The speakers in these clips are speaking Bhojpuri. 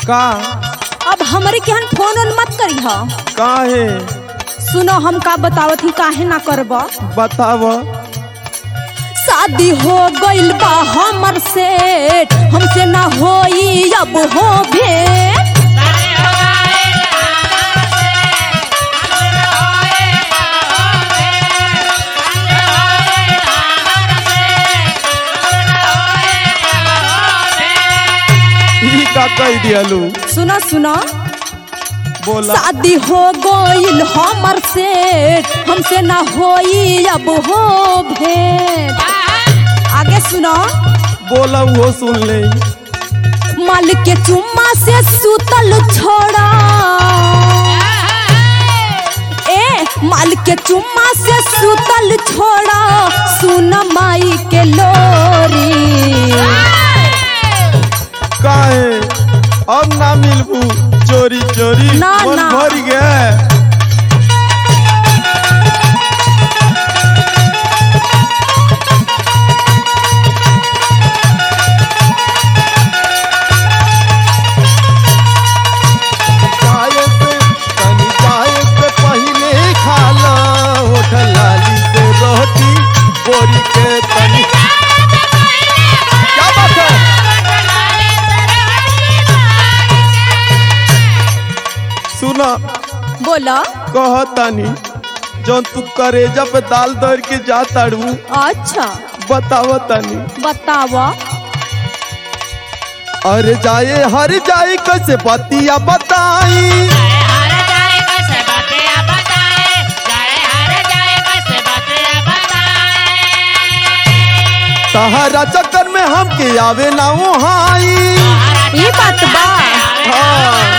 का अब हमरे के हन फोन ऑन मत करी ह। काहे? सुनो हम का बतावत ही, काहे ना करब। बताव। शादी हो गइल बा हमर से, हमसे ना होई अब हो भेंट। का कह दियालू? सुनो सुनो, बोला। शादी हो गइल हमर से, हमसे ना होई अब हो भेंट। आगे सुनो। बोला वो सुन ले। माल के चुम्मा से सुतल छोड़ा, ए माल के चुम्मा से सुतल छोड़ा, सुन माई के लोरी। काहे? अब ना मिलबू चोरी चोरी ना, मन ना। भर गया। जाए से तनी जाए से पहले खा लो होटल लाली से रोटी बोरी के तनी। क्या बात है? सुना बोला। कहतानी जौन तू करेजा पे दाल दर के जा ताड़ू, अच्छा बतावतानी। बतावा। अरे जाए हर जाए कैसे बतिया बताई, तहरा चक्कर में हमके आवे ना उहाई। ये बात बा। हाँ।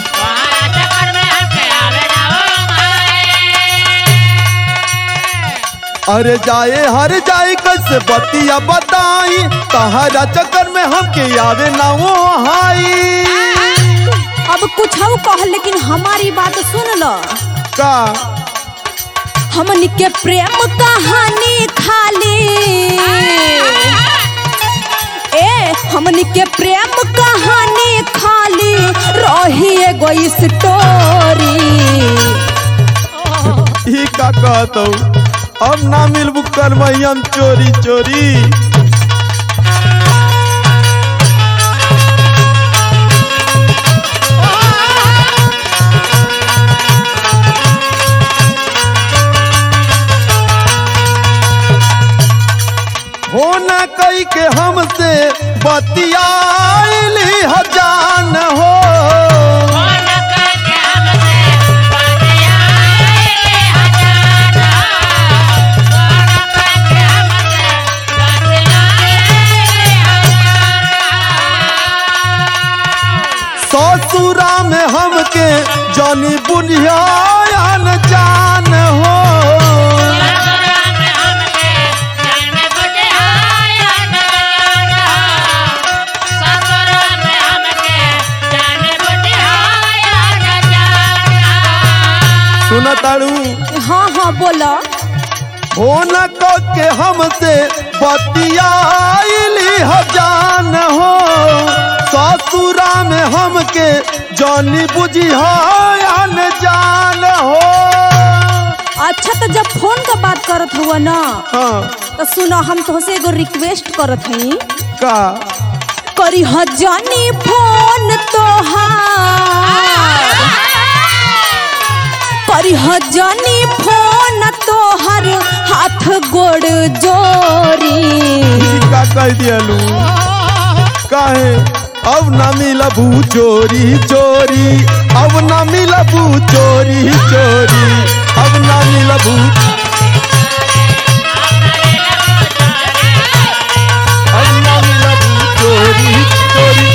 अरे जाए हर जाए कैसे बतिया बताई, तहरा चक्कर में हमके आवे ना उहाई। अब कुछ हो कह, लेकिन हमारी बात सुन लो। का? हमनी के प्रेम कहानी खाली, ए हमनी के प्रेम कहानी खाली रही एगो स्टोरी। ई का कहतो? अब ना मिलबू करमैयन चोरी चोरी। हो न कई के हमसे बतियाइली हजान हो, ससुरा में हमके जानी बुनियान जान हो। सुना ताड़ू? हाँ हाँ बोला। हो न के हमसे बतियाइली हजान हो, ससुरा में हमके जानी बुझियान जान हो। अच्छा तो जब फोन का बात करत हुआ ना, हाँ। तो सुनो हम तुमसे एगो रिक्वेस्ट करत हई। का? करी हजानी फोन तोहार, करी हजानी फोन तोहर हाथ गोड़ जोरी। का कह दियालू? काहे? अब ना मिलबू चोरी चोरी, अब ना मिलबू चोरी चोरी, अब ना मिलबू, अब ना मिलबू चोरी चोरी।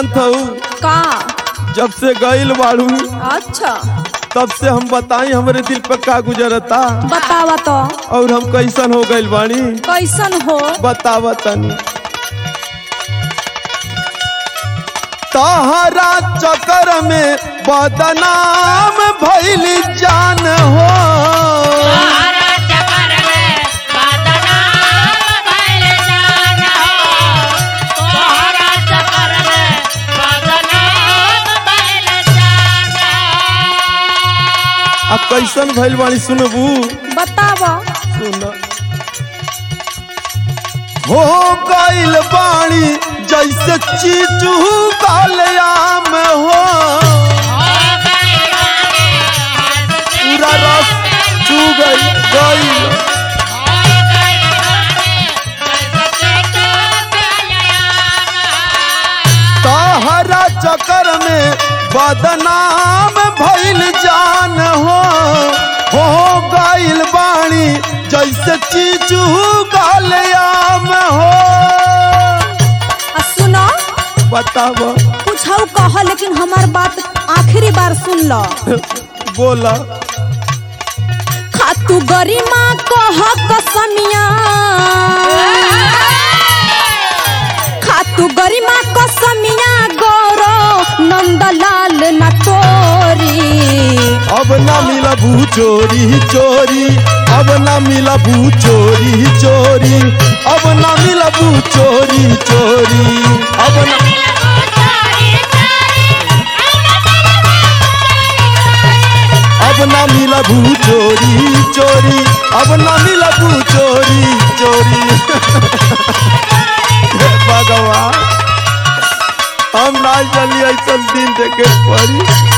जानत हूँ का? जब से गइल बाड़ू अच्छा तब से हम बताई हमरे दिल पे का गुजरता बतावा तो। और हम कैसन हो गइल बानी कैसन हो? बतावा तनी। तहरा चक्कर में बदनाम भइल जान हो। आ कैसन भइल बानी सुनबू? बतावा। सुन हो गइल बानी जैसे चीचू कालयाम हो। पूरा रस चू गइल। तहरा चक्कर में बदनाम भइल जान हो गइल बाणी जैसे चीचू कालयाम हो। सुनो बताव। पूछाऊ कह लेकिन हमार बात आखिरी बार सुन लो। बोला। खातू गरिमा कह कसमिया, खातू गरिमा कसमिया गौरो नंदलाल न तोरी। अब ना मिलबू चोरी चोरी, अब ना मिलबू चोरी चोरी, अब ना मिलबू चोरी चोरी, अब ना अब ना मिलबू चोरी चोरी, अब ना मिलबू चोरी चोरी। भगवान हम ना चली ऐसा दिन देखे पड़ी।